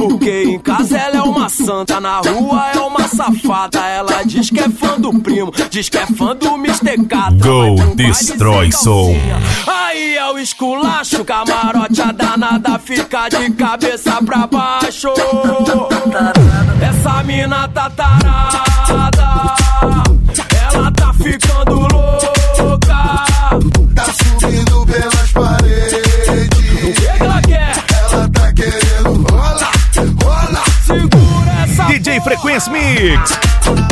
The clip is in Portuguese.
Porque em casa ela é uma santa, na rua é uma safada. Ela diz que é fã do primo, diz que é fã do Mr. Catra. Go destrói som. Aí é o esculacho, camarote a danada fica de cabeça pra baixo. Essa mina tá tarada, ela tá ficando louca. Tá subindo pelas paredes. O que ela quer? Ela tá querendo rola, rola. Segura essa DJ Frequência Mix.